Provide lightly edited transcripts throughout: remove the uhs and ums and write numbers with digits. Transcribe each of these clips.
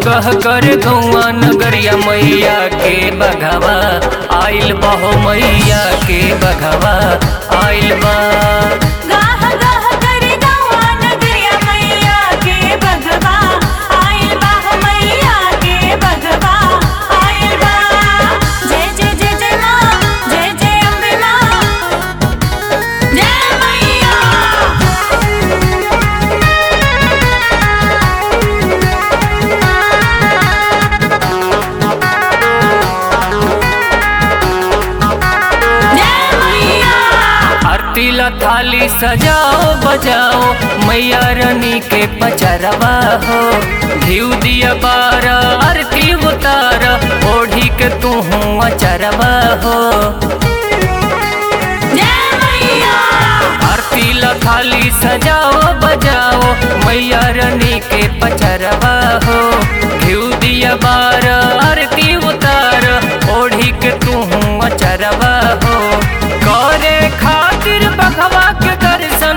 गह कर गौआ नगरिया मैया के बघवा आइल बा हो मैया के बघवा आइल बा। गाह गाह कर गौआ नगरिया मैया के बघवा आइल बा हो मैया के बघवा आइल बा। जय जय जय जय माँ, जय जय अम्बे माँ, जय मैया। आरती ला थाली सजाओ बजाओ मैया रानी के पचरवा हो। घीव दिया बारा आरती उतारा ओढ़ी के तू अचरवा हो। आरती ला थाली सजाओ बजाओ मैया रानी के पचरवा हो। घीव दिया बारा आरती उतारा ओढ़ी के तू अचरवा हो। करे खातिर बघवा के दर्शन,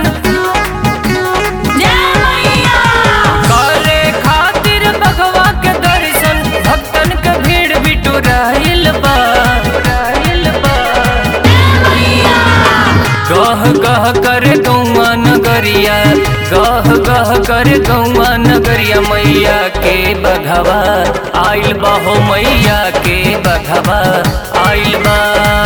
करे खातिर बघवा के दर्शन भक्तन के भीड़ बिटुराइल बा। गह गह कर गौआ नगरिया, गह गह कर गौआ नगरिया मैया के बघवा आइल बा हो मैया के बघवा आइल बा।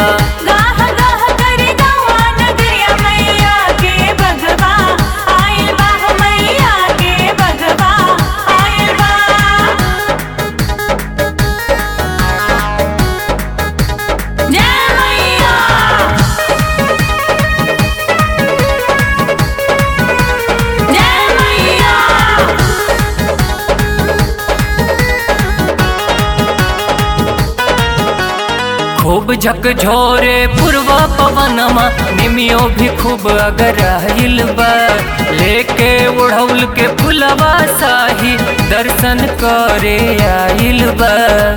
खूब झकझोरे पूर्वा पवनमा निमियो भी खूब अगराइल बा। लेके उड़ौल के फुलवा साही दर्शन करे आइल बा।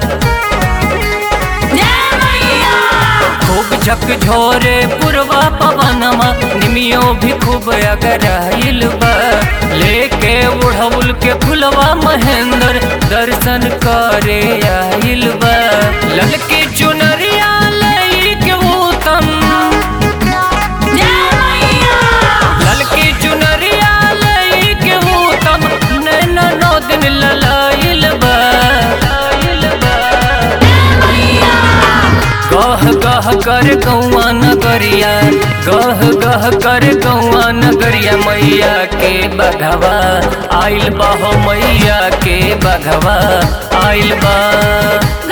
खूब झकझोरे पूर्वा पवनमा निमियो भी खूब अगराइल बा। लेके उड़ौल के फुलवा महेंद्र दर्शन करे आइल बा। ललकी चुनरिया लई के उत्तम, ललकी चुनरिया लई के उत्तम नैना नौ दिन ललाइल बा। गह गह कर गौआ नगरिया, गह गह कर गौआ नगरिया मैया के बघवा आइल बा हो मैया के बघवा आइल बा।